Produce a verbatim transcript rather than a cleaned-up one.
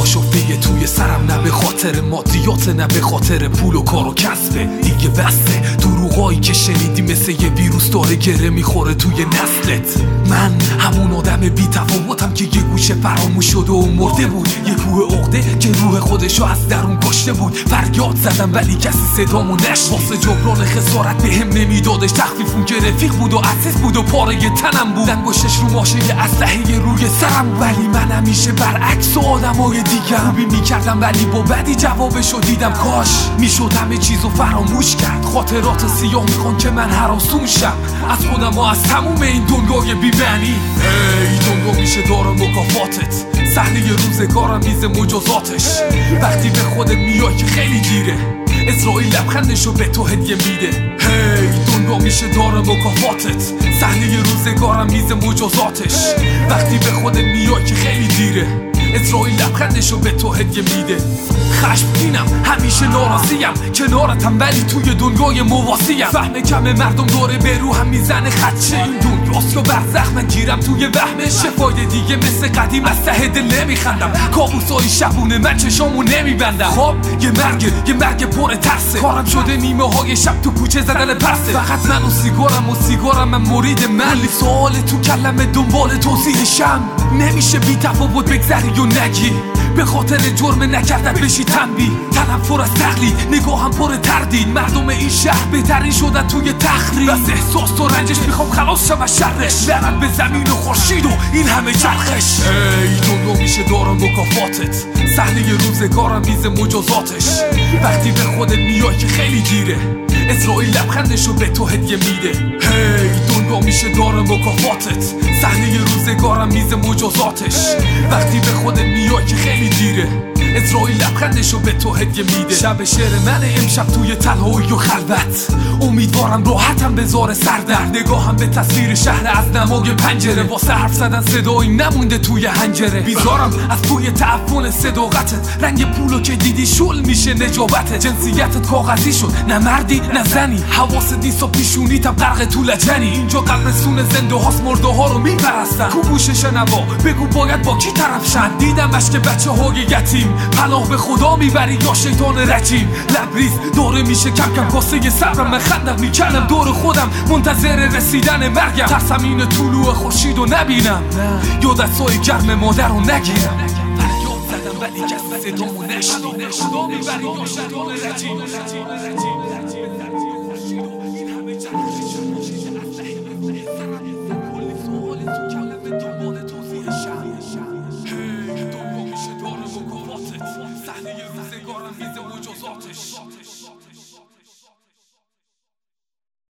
آشفته توی سرم، نه به خاطر مادیات نه به خاطر پول و کار و کسبه. دیگه بسته دروغایی که شنیدی مثل یه ویروس داره گره میخوره توی نسلت. من همون آدم بی تفاوتم که یه گوشه فراموش شده و مرده بود، یه کوه عقده که روح خودشو از درون کشته بود. فریاد زدم ولی کسی صدامو نشنید. واسه جبران خسارت بهم نمیدادش، تخفیفون که رفیق بود و عزیز بود و پاره تنم بود. انگشتش رو ماشه اسلحه روی سرم، ولی من همیشه برعکس آدمای دیگه خوبی میکردم ولی با بدی جوابشو دیدم. کاش میشد همه چیزو فراموش کرد. خاطرات سیاه میخوان که من هراسون شم از خودم و از تموم این دنیای بی‌معنی. ای دنیا میشه داره مکافاتت، صحنه روزگارم میز مجازاتش. وقتی به خودت میای که خیلی دیره، اسرائیل لبخندشو به تو هدیه میده. هی دنیا میشه داره مکافاتت، صحنه روزگارم میز مجازاتش. وقتی به خودت میای که خیلی دیره، اسرائیل لبخندشو به تو هدیه میده. خشمگینم همیشه ناراضیم، کنارتم ولی توی دنیای موازیم. فهم کم مردم داره به روحم میزنه خدشه. این دنیاست یا برزخ من گیرم توی وهمش. شفای دیگه مثل قدیم از ته دل نمیخندم، کابوسای شبونه من چشامو نمیبندم. خب یه مرگ یه مرگ پر ترسه، کارم شده نیمه های شب تو کوچه زدن پرسه. فقط من و سیگارم و سیگارم من مرید من. سوال تو کلمه دنبال توضیحشم، نمیشه بی تفاوت بگذری و نگی به خاطر جرم نکردت بشی تنبیه. تنم پر از تقلید، نگاهم پر تردید. مردم این شهر بهترین شدن توی تخریب. از احساس و رنجش میخوام خلاص شم از شرش. لعنت به زمین و خورشید و این همه چرخش. ای دنیا میشه داره مکافاتت، صحنه روزگارم میز مجازاتش. وقتی به خودت میای که خیلی دیره، اسرائیل لبخندشو به تو هدیه میده. هی دنیا میشه داره مکافاتت، صحنه روزگارم میز مجازاتش. وقتی به خودت میای که خیلی دیره، اسرائیل لبخندشو به تو هدیه میده. شب شعر من امشب توی تنهایی و خلوت، امیدوارم راحتم بذاره سردر. نگاهم به تصویر شهر از نمای پنجره، واسه حرف زدن صدایی نمونده توی حنجره. بیزارم از بوی تعفن صداقتت، رنگ پولو که دیدی شل میشه نجابتت. جنسیتت کاغذی شد، نه مردی نه زنی، حواست نیست و پیشونیتم غرق تو لجنی. اینجا قبرستون زنده هاست، مرده ها رو میپرستن. کو گوش شنوا بگو باید با کی طرف شن. دیدم اشک بچه های یتیم، پناه به خدا میبری یا شیطان رجیم. لبریز داره میشه کم کم کاسه صبرم، من خندم میکنم دور خودم منتظر رسیدن مرگم. ترسم این طلوع خورشید رو نبینم یا دستای گرم مادر رو نگیرم. فریاد زدم ولی کسی صدامو نشنید. خدا میبری یا شیطان رجیم. صحنه روزگارم میز مجازاتش.